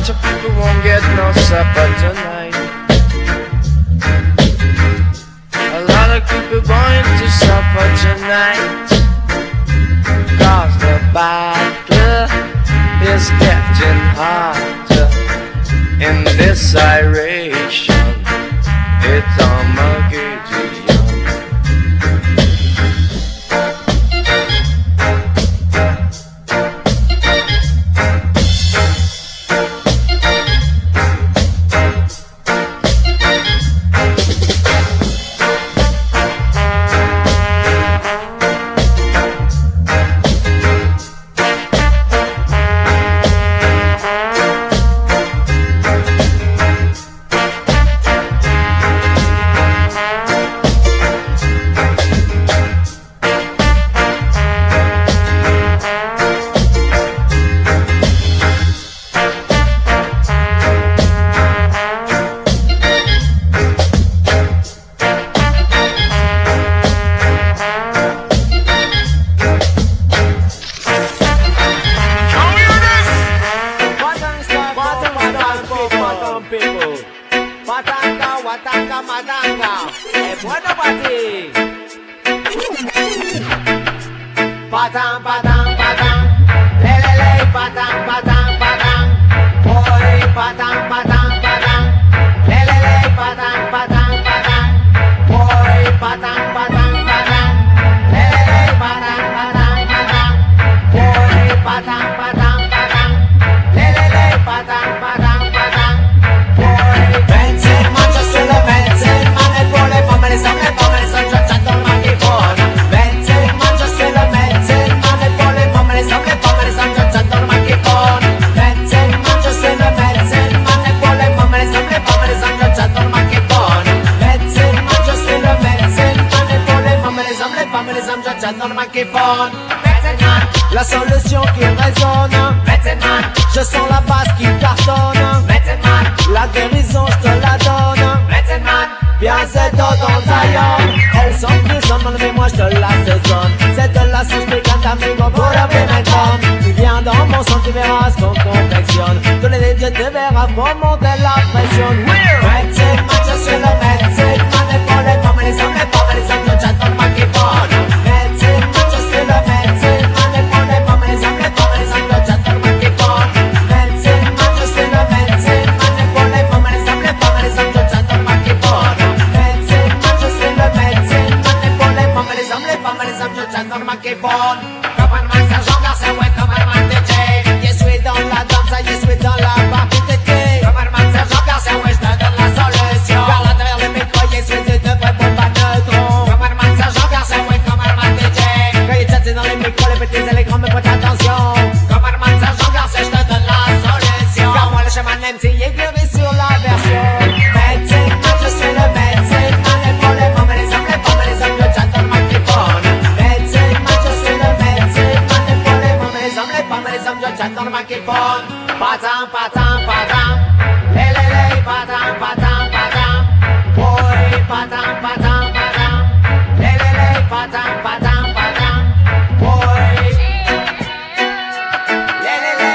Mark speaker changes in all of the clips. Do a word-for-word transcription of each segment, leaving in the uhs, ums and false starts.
Speaker 1: bunch of people won't get no supper tonight. A lot of people going to suffer tonight. Cause the battle is getting harder. In this iration, it's Armageddon.
Speaker 2: La solution qui résonne, je sens la base qui cartonne, la guérison je te la donne, bien c'est dans ton taillon. Elle s'emprisonne mais moi je te l'assaisonne. C'est de la sauce piquante amigo pour la pénétrante. Tu viens dans mon sang, tu verras ce qu'on confectionne. Tous les dieux te verras pour monter la pression. Médecine man, je suis le médecine man. Et pour les femmes et les hommes, les femmes et les hommes, je j'attends ma qui bonne. Médecine man, je suis le médecine man. Et pour les femmes et les hommes, les femmes et les hommes, je j'attends ma qui bonne. Médecine man, je suis le médecine man. Et pour les femmes et les hommes, les femmes et les hommes, je j'attends ma qui bonne. Médecine man, je suis le médecine man. Et pour les femmes et les hommes, les femmes et les hommes, je j'attends ma qui bonne. Commandement sergent Garcia, ouais, commandement D J. Je suis dans la danse, je suis dans la partie D J. Commandement sergent Garcia, ouais, je te donne la solution. Par là derrière le micro, je suis de vrais bombes à neutrons. Commandement sergent Garcia, ouais, commandement D J. Quand il chatte dans les micros, les petits et les grands, mais prête attention. Commandement sergent Garcia, je te donne la solution. Car moi, le chemin M C est guéri sur la version. Médecine, man, je suis le médecine man. Et pour les femmes et les hommes, les femmes et les hommes, je j'attends le microphone. Médecine, man, je suis le médecine man. Et pour les femmes et les hommes, les femmes et les hommes, je j'attends le microphone. Patam, patam, patam. Lé, lé, lé, patam, patam, patam. Boy, patam, patam, patam. Lé, lé, lé, patam, patam, patam. Boy. Lé, lé, lé.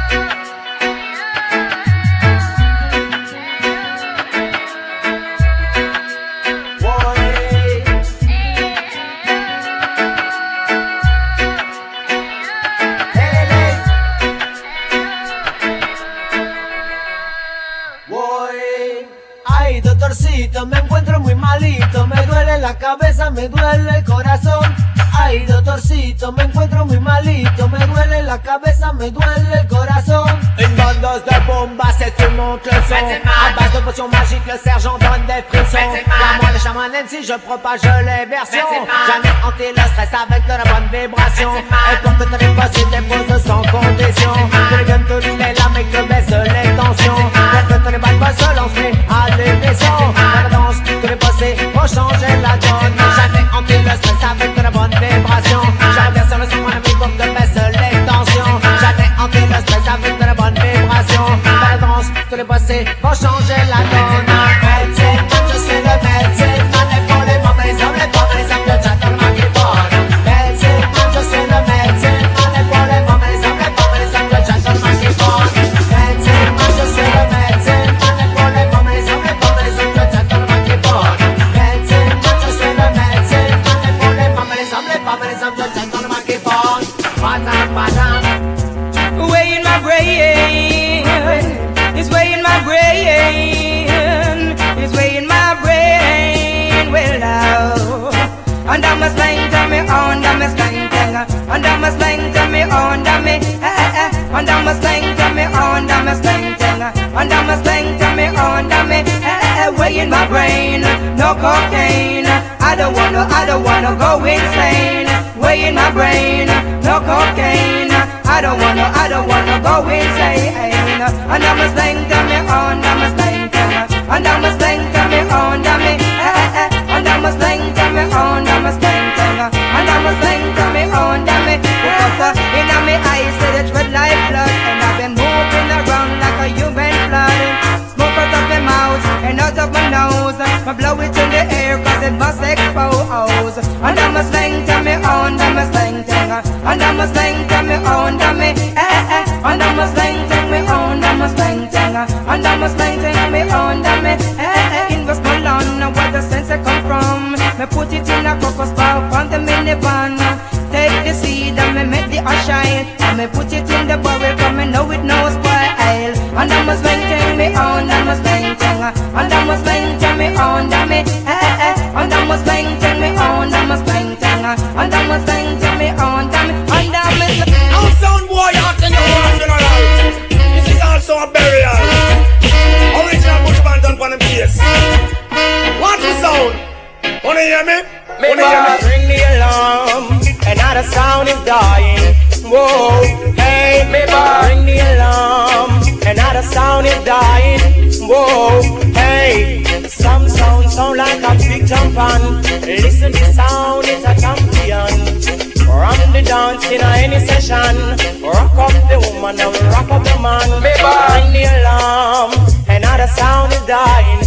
Speaker 2: Ay, doctorcito, me encuentro muy malito, me duele la cabeza, me duele el corazón. Ay, doctorcito, me encuentro muy malito, me duele la cabeza, me duele el corazón. Une bonne dose de bomba, c'est tout monte le son. À base de potions magiques, le sergent donne des frissons. Car moi, le chaman M C, je propage les versions. Jamais hanté le stress avec de la bonne vibration. Et pour que tu n'aies pas, c'est des poses sans condition. Que le gun te les lames et que baisse les tensions. Que tu n'aies pas de boss, lance-les à l'émission. Dans la danse, que les bossés vont changer la donne. Jamais hanté le stress avec de la bonne vibration. Jamais sur le son, mon ami, pour que baisse les tensions. Jamais hanté le stress avec de la bonne vibration. Dans la danse, que les bossés vont changer la donne. Médecine, je suis le médecine man. Et pour les femmes et les hommes, les femmes et les hommes, je j'attends le microphone. Médecine, je suis le médecine man. Et pour les femmes et les hommes, les femmes et les hommes, je j'attends le microphone. Médecine, je my slang to me, under my slang thing. Under my slang to me, under me, eh, eh, way in my brain. No cocaine. I don't wanna, I don't wanna go insane. Way in my brain. No cocaine. I don't wanna, I don't wanna go insane. Under my slang to me, under my slang thing. Under my slang to me, under me, eh, eh, eh. Under my slang to me, under my slang thing. Under my slang to me, under me. Because uh, in my eyes, see the red like blood. And I've been moving around like a human flood. Smoke out of my mouth and out of my nose. I blow it in the air cause it must expose. Under my slang to me, under my slang thing. Under my slang to me, under me, eh, eh. Under my slang to me, under my slang thing. Under my slang to me, under me, eh, eh. In Westmoreland, where the sense I come from. Me put it in a cocos bowl on the minivan. Take the seed and me make the ash shine. And me put it in the barrel cause me know it no spoil. Under my slang thing me, under my slang thing. Under my slang thing me, under me, eh, eh. Under my slang thing me, under my slang thing. Under my slang thing me, under me, under me.
Speaker 3: Our sound boy out in the world. This is also a burial. Original bush band on the bass. What's the sound? Wanna hear me? Wanna hear me?
Speaker 2: Ring the alarm, another sound is dying. Whoa, hey, ring the alarm, another sound is dying. Whoa, hey, some sound sound like a big jump on. Listen, the sound is a champion. Run the dance in any session. Rock up the woman and rock up the man. Ring the alarm, another sound is dying.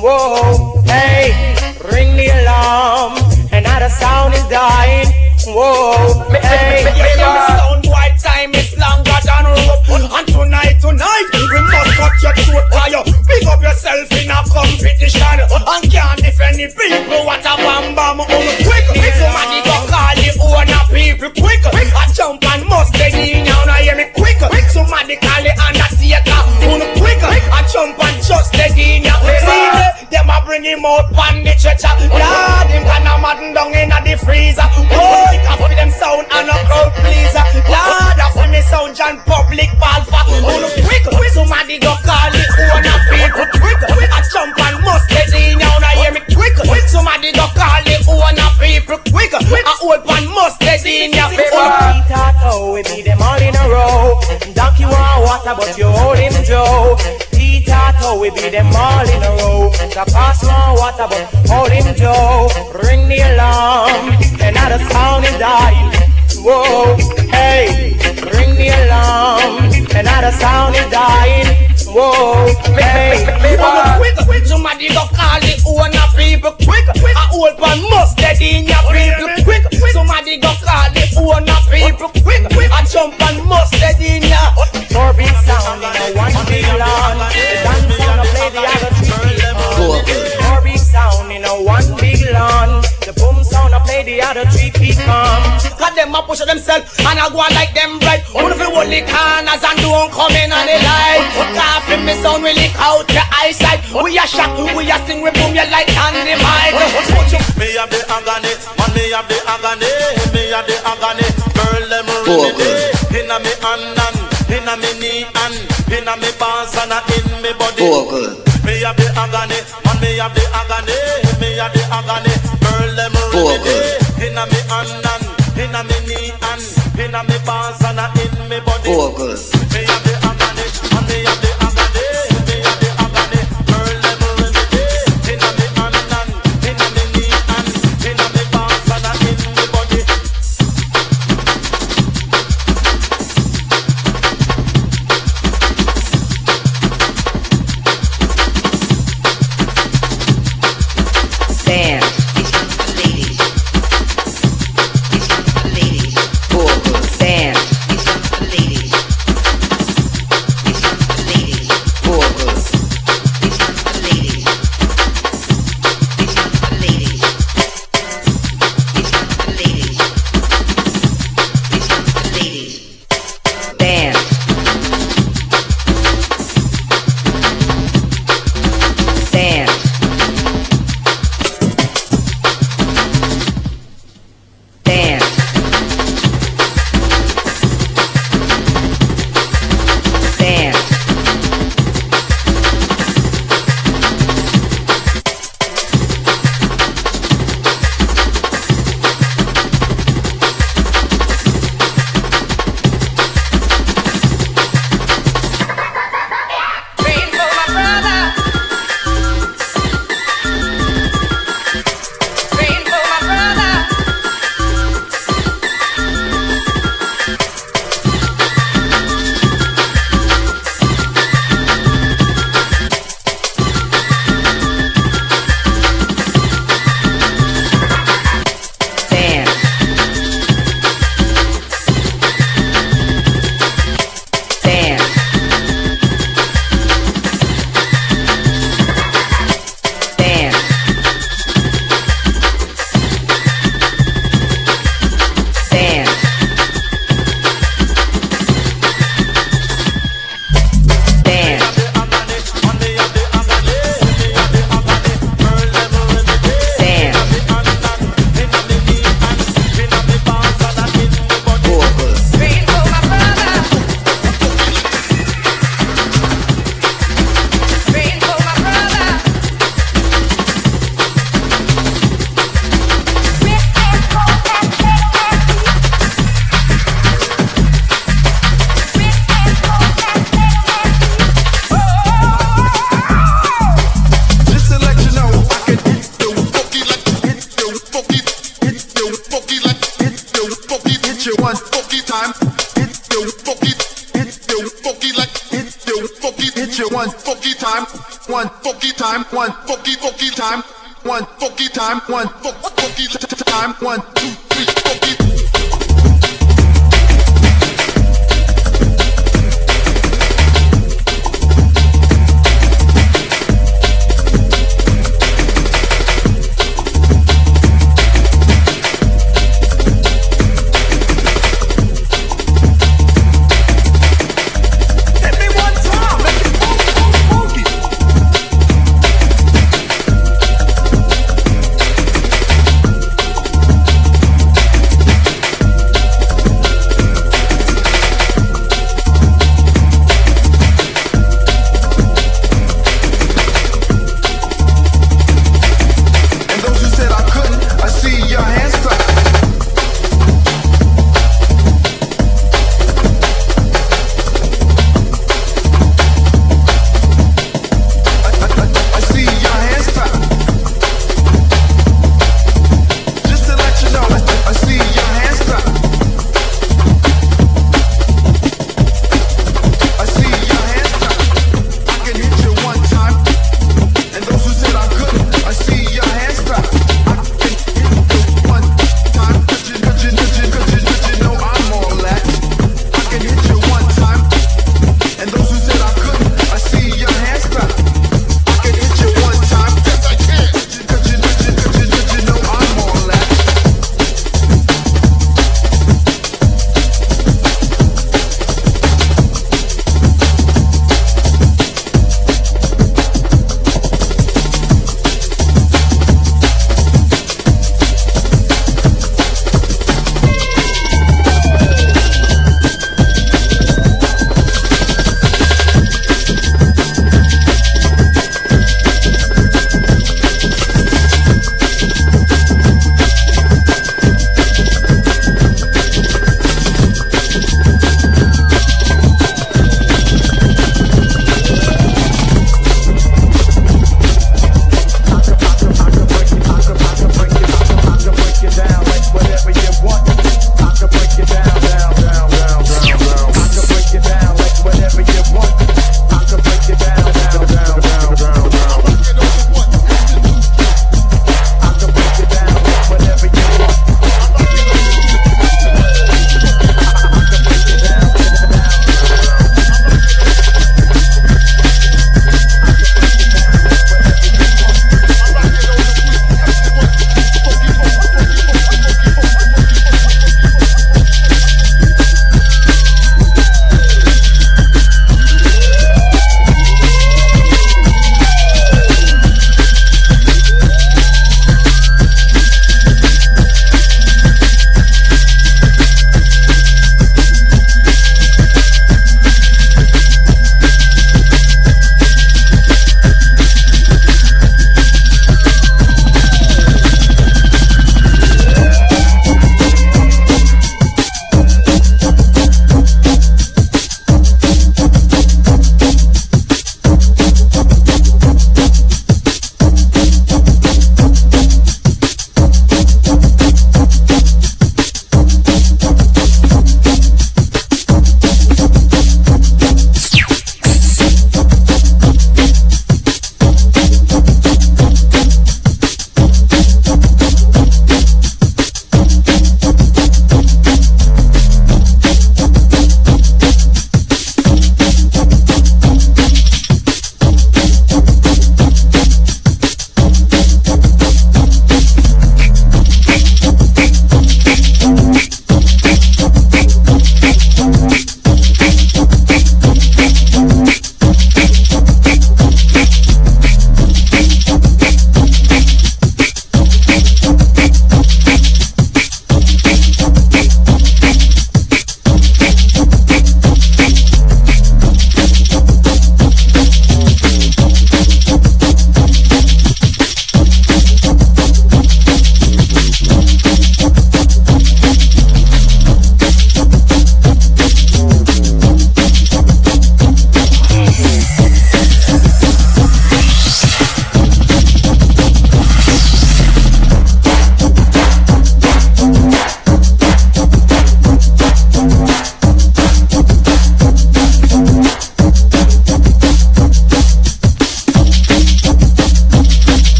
Speaker 2: Whoa, hey, ring the alarm, another sound is dying. Whoa, hey,
Speaker 3: sound white time is longer than rope. And tonight, tonight, we must cut your throat fire. Pick up yourself in a competition. And can't defend the people. What a bam bam, oh, quick. Somebody go call the owner people quick. I jump and must get in now, now hear me quick. Somebody call the undertaker, oh, quick. I jump and just get in now. See them a bring him out on the stretcher. Lord, him can a madden down in the freezer. Oh, it can for them sound and a crowd pleaser. Lord, I for me sound John public balfa. Oh, no, quick, somebody go call the owner people quick. I jump and must get in now, now hear me quick. Somebody go call the owner people quick. I old one must get in ya.
Speaker 2: Tato, we beat them all in a row. Donkey want water, but you hold him Joe. Tato, we beat them all in a row. The pass want water, but hold him Joe. Ring the alarm, another sound is dying. Whoa, hey, ring the alarm, another sound is dying. Whoa, hey,
Speaker 3: quick, quick, somebody go call the owner people quick. A old one must get in your people quick. Somebody go call the owner people quick. A jump and must get in ya.
Speaker 2: four big sound in a one big lawn. The dance sound play the other three. Four big sound in a one big lawn. The boom sound play the other three feet come.
Speaker 3: Cause them a push themselves and I go on like them bright. Only if you hold the corners and don't come in on the light. Coughing me sound will leak out your eyesight. We are shocked, we are sing, we boom you like dynamite.
Speaker 4: Me have the agony, man me have the agony. Me have the agony, girl them really me. Inna me hand and inna me knee and inna me pants and in me body. Me have the agony, man me have the agony. Me have the agony, girl them really me. Inna me hand and inna me knee and inna me pants and in me body. Me have the agony, man me have the agony. Me have the agony, girl them really me. Inna me hand and inna me knee and inna me pants and in me body.
Speaker 5: Dance. with you one funky time, one funky time, one funky funky time, one funky time, one funky time, one two three funky.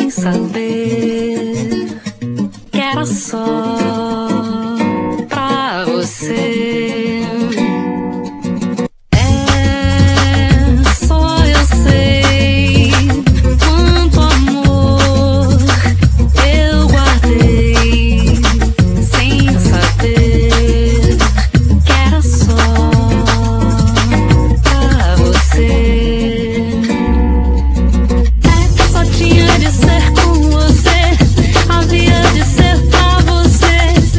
Speaker 6: sem saber que era só pra você. É, só eu sei quanto amor eu guardei sem saber que era só pra você. Tinha de ser com você, havia de ser pra você.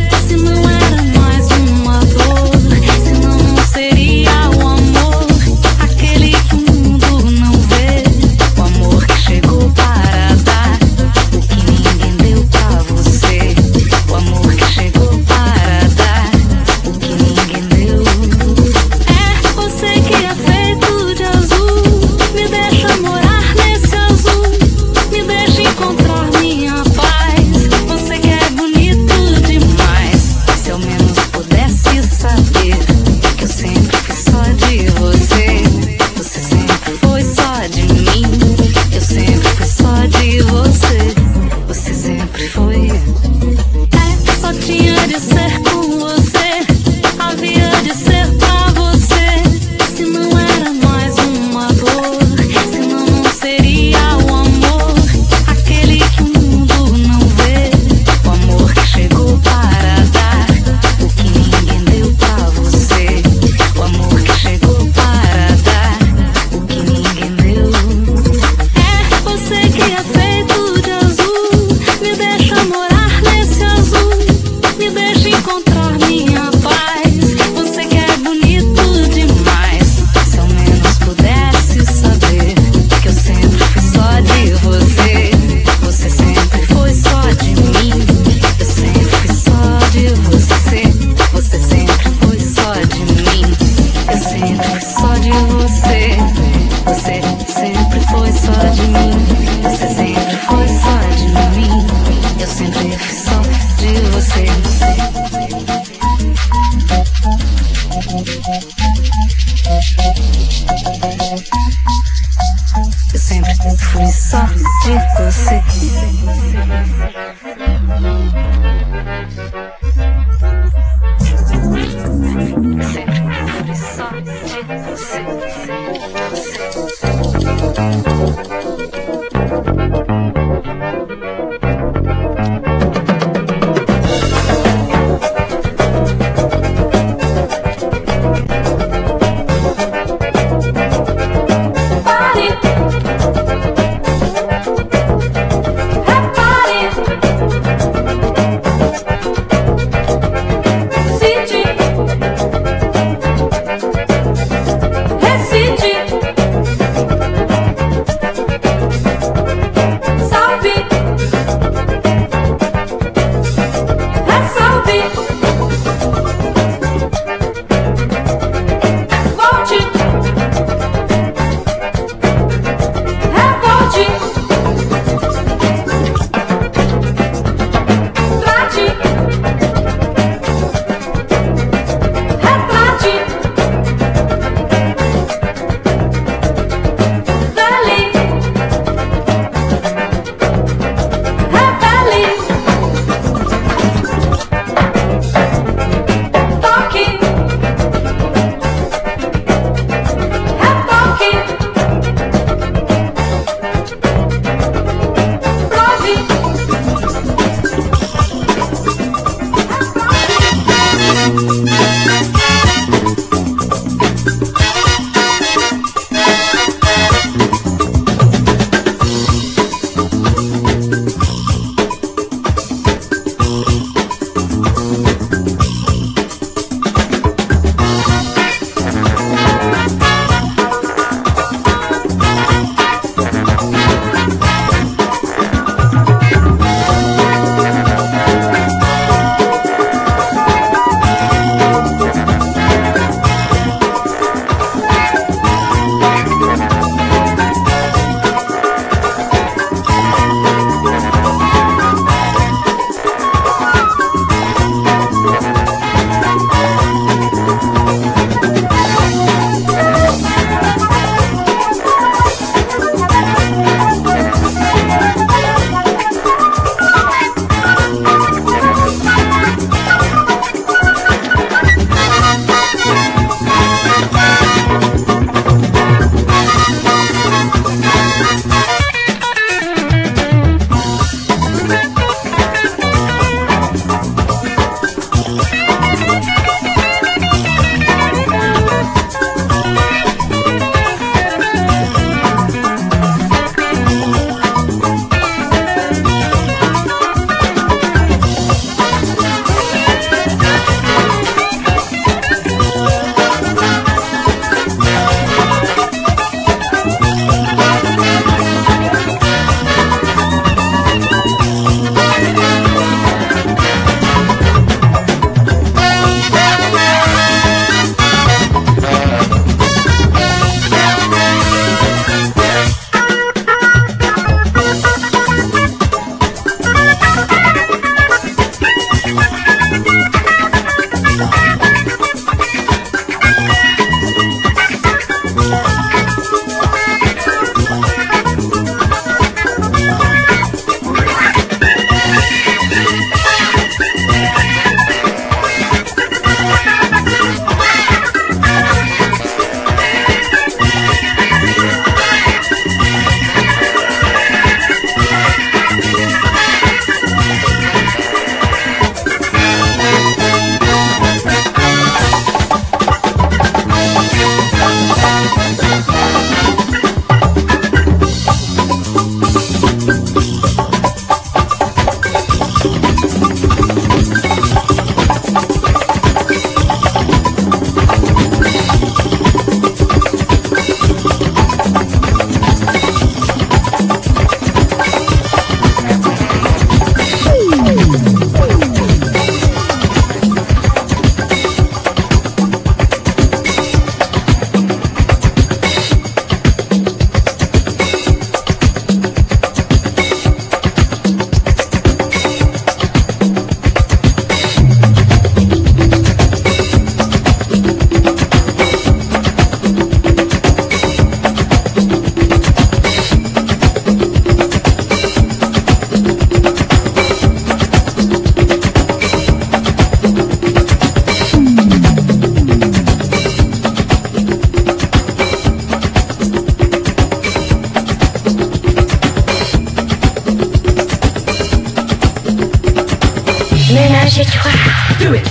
Speaker 7: Lâche-toi. Do it.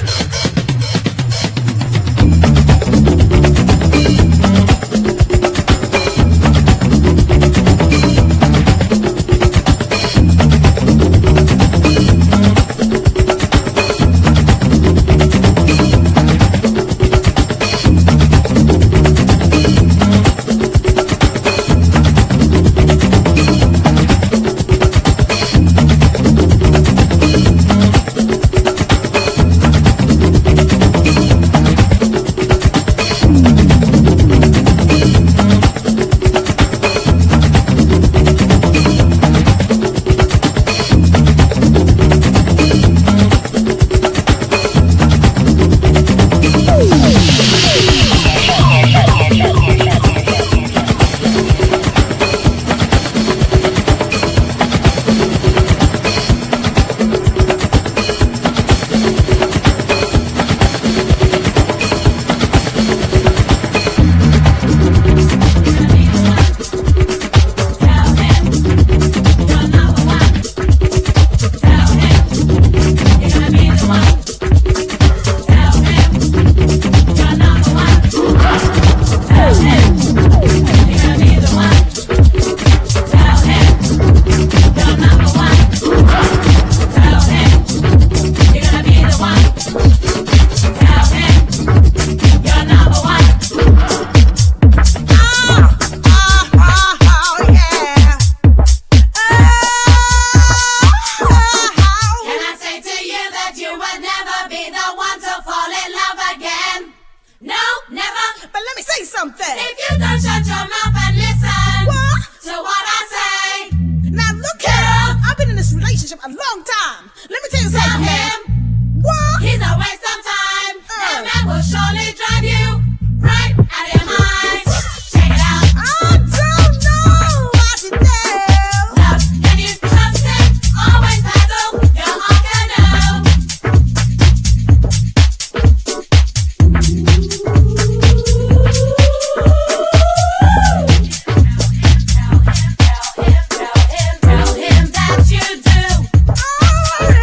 Speaker 8: Tell him that you do.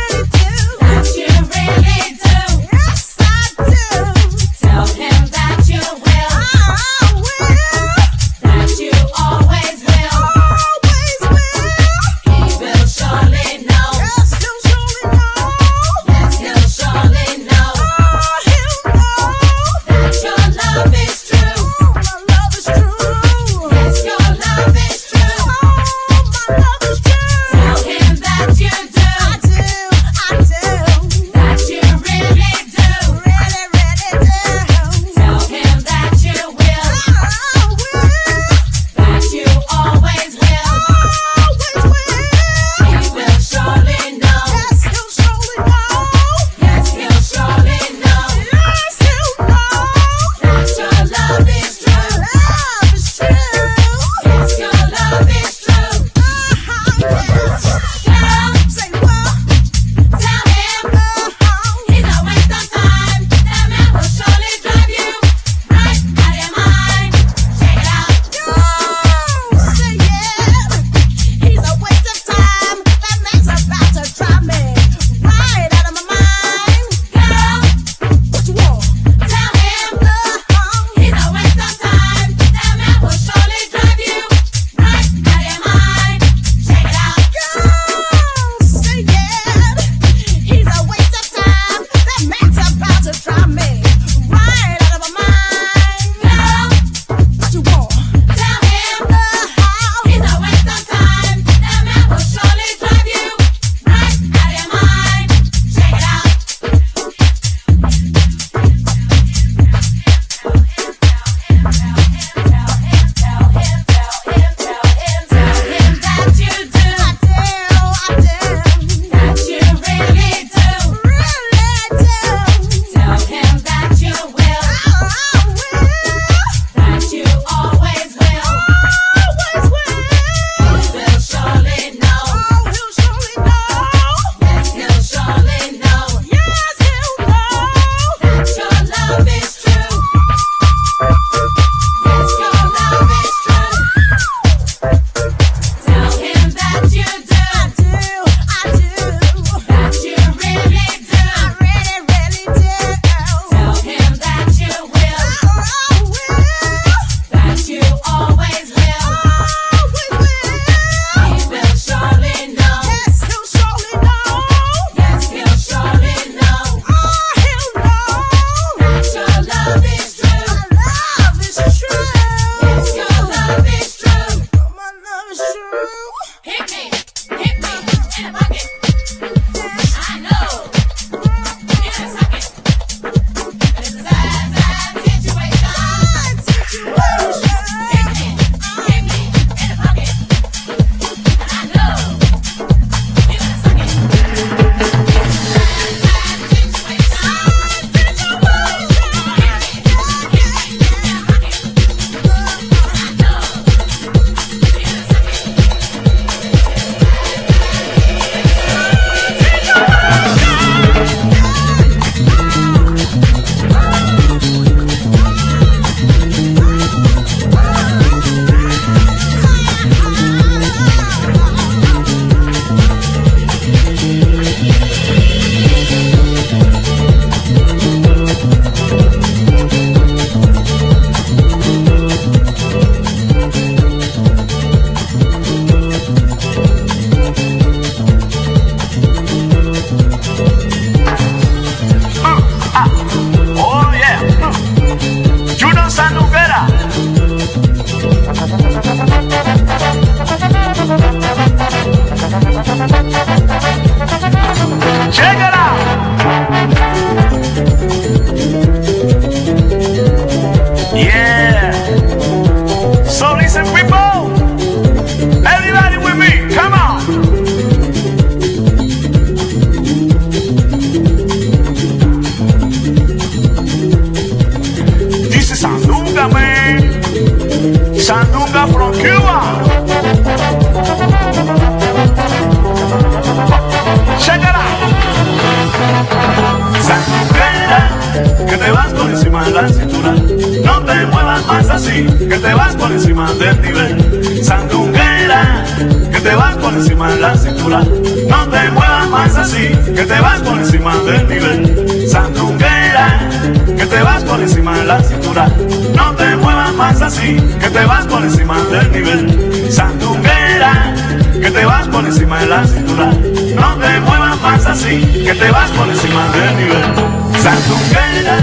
Speaker 7: que te vas por encima del nivel. Sandunguera, que te vas por encima de la cintura. No te muevas más así, que te vas por encima del nivel. Sandunguera, que te vas por encima de la cintura. No te muevas más así, que te vas por encima del nivel. Sandunguera, que te vas por encima de la cintura. No te muevas más así, que te vas por encima del nivel. Sandunguera.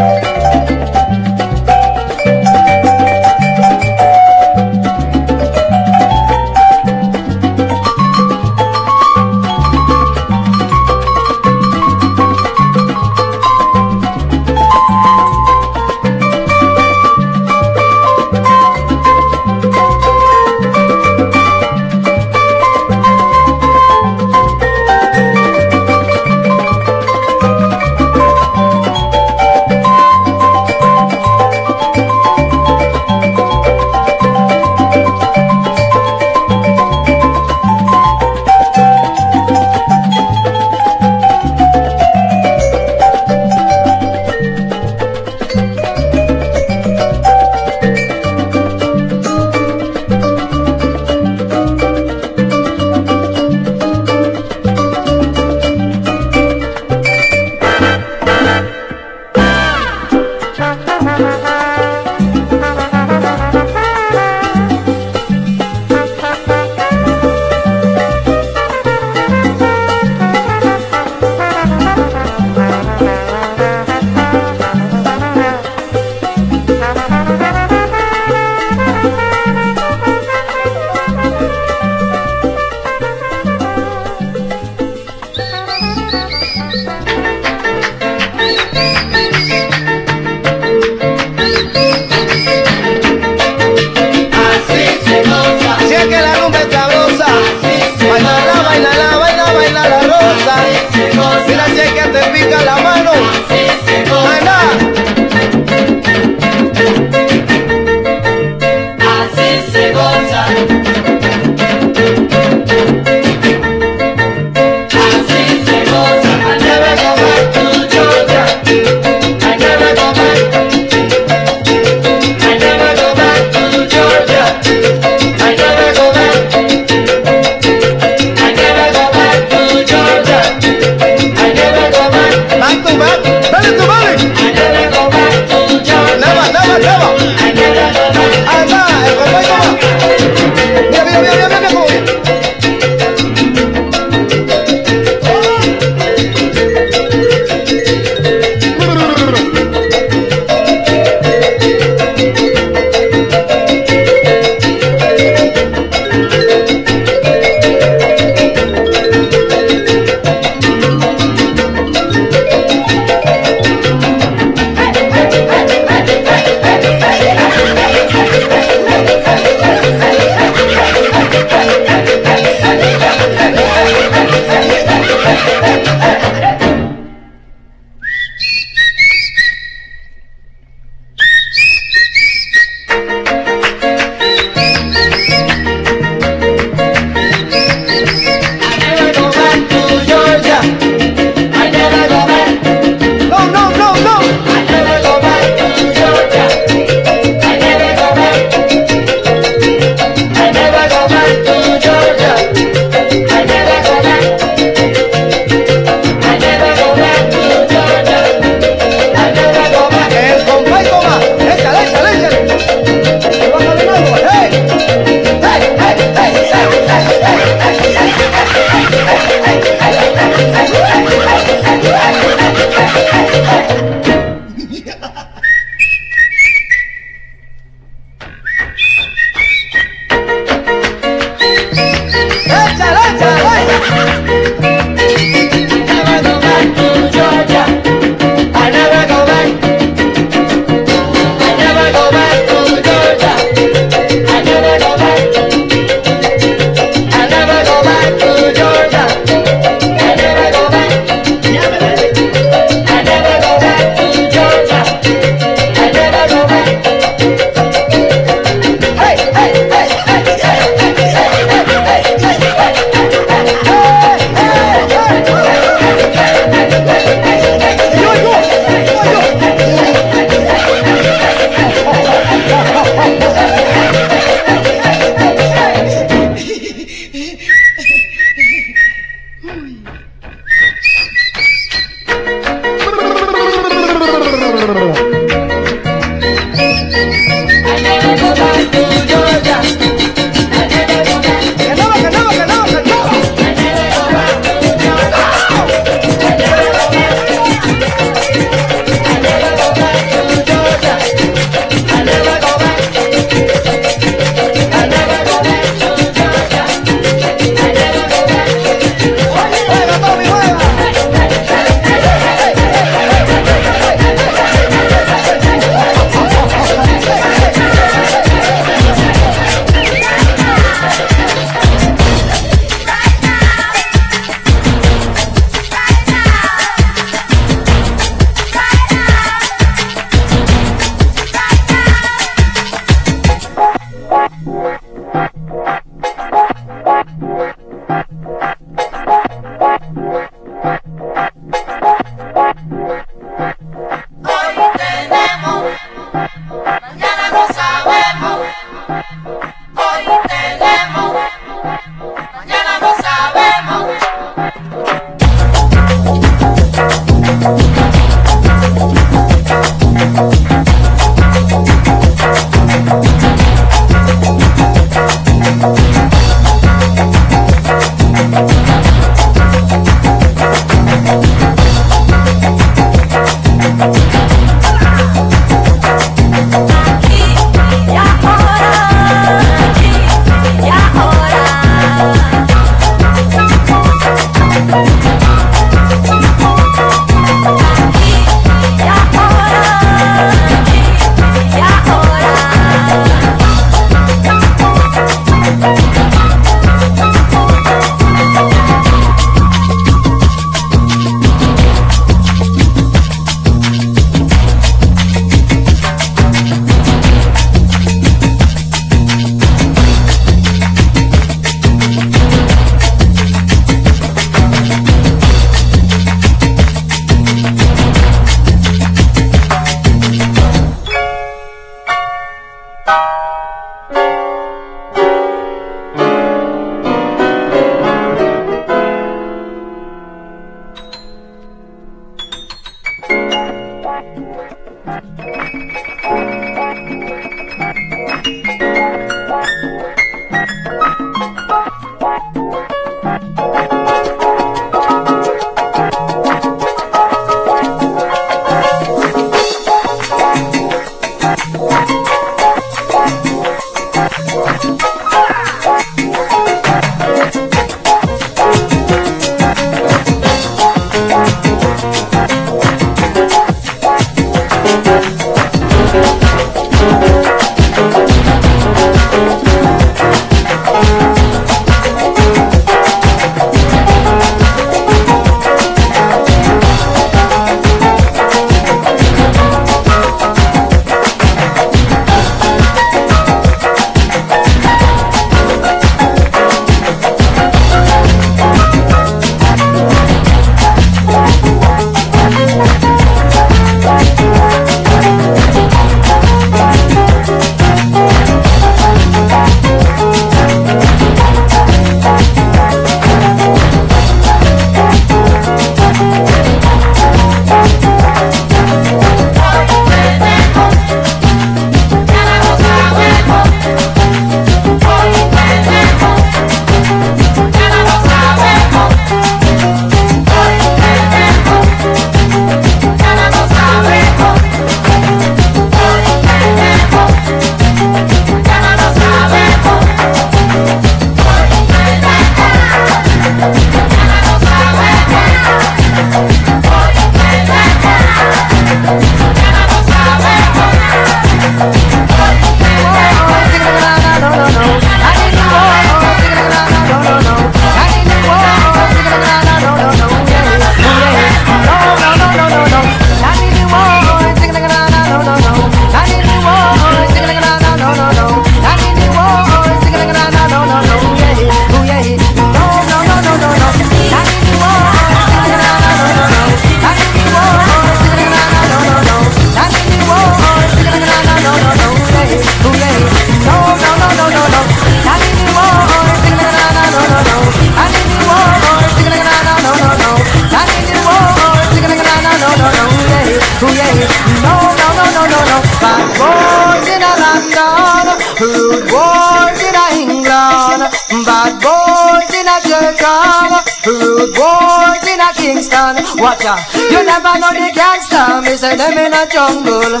Speaker 2: Rude boys in a Kingston. Watch out, you never know the gangster. Me say them in a jungle.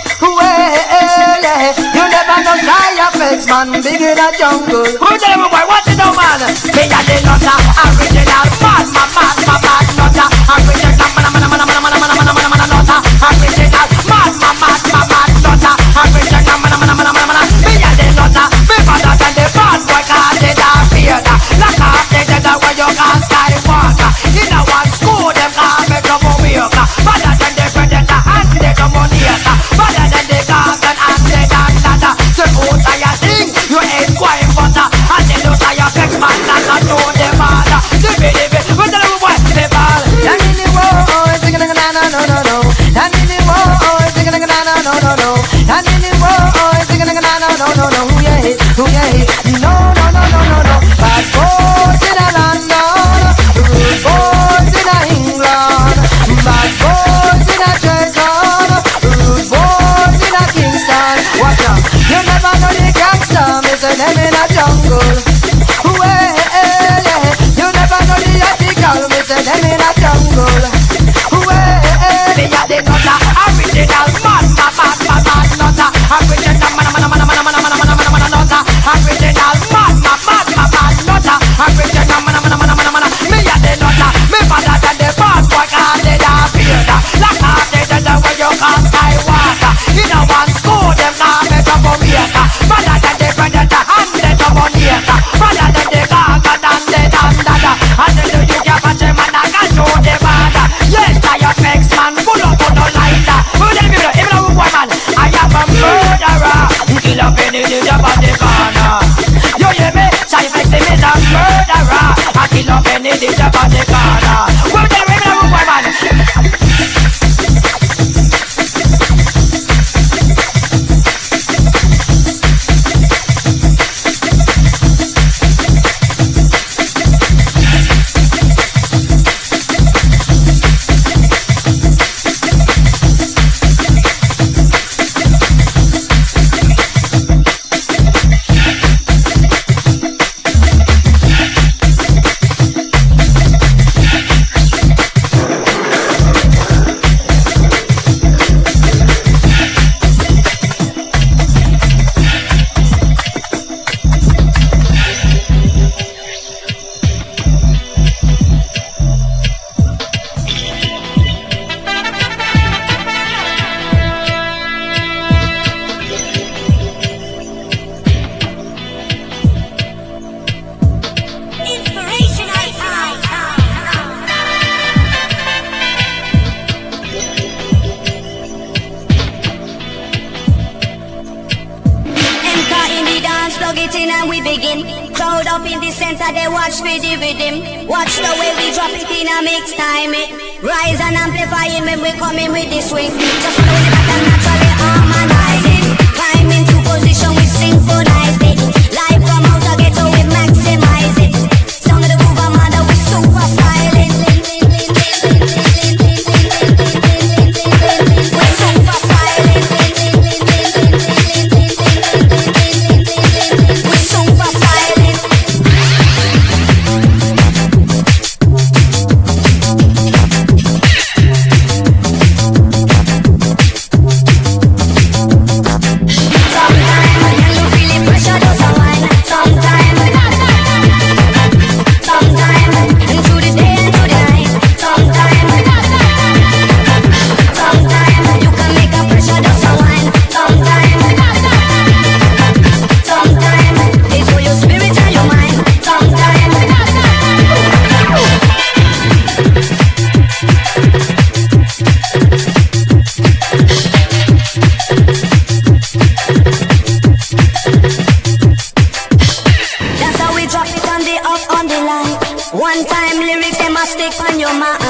Speaker 2: Way, yeah. You never know Jaya Flex man big in a jungle. Who tell me boy, what you know man? Me a the nutter, original man, man, man, man, man, nutter, original man, man, man, man, man, man, man, man, man, nutter, original man, man, man, man, man, nutter, original man, man, man, man, man. Me a the nutter, me better than the bad boy 'cause they don't fear that. Lock off the dead when you can't skywalker. In a one school, them can't make up a worker. Better than the predator and the dominator. Better than the garden and the dandada. So who say a thing? You ain't quite butter. And then you say a big man that I know the father. The baby, we tell you what the ball. And in the war, singing a na na no no no. And in the war, singing a na na no no no. And in the war, singing a na na no no no. Yeah, yeah, no no no no no no. Bad boys in a London, rude boys in a England, bad boys in a Jason, rude boys in a Kingston. Watch out, you never know the gangster, me say them in a jungle. Way, yeah, you never know the ethical, me say them in a jungle. Way, me a the nutter, original man, man, man, man, man, nutter, original man, man, man, man, man, man, man, man, man, nutter, original man, man, man, man, man, nutter, original man, man, man, man, man, me a the nutter, me better than the bad boy 'cause they don't fear that. Lock off the dead when you can't skywalker. In a one school, them can't make up a maker. Better than the predator and the dominator. Better than the gargan and the dandada. And then you can catch him and I can show the border. Yes, I am next man, pull up on the lighter. Who tell me that, even a woman, I am a murderer. Kill up any ninja on the corner. You hear me? Say flex him is a murderer. I kill up any ninja on the corner. Who tell me, even a woman?
Speaker 8: and we begin. Crowd up in the center, they watch me the rhythm. Watch the way we drop it in a mix time it. Rise and amplify it when we come in with the swing. Just follow the pattern, naturally harmonize it. Climb into position, we synchronize it. Live from outer ghetto, we maximize it. Sound of the groove, Amanda, we super styling. We super styling. We super styling. One time lyrics, they must stick on your mind.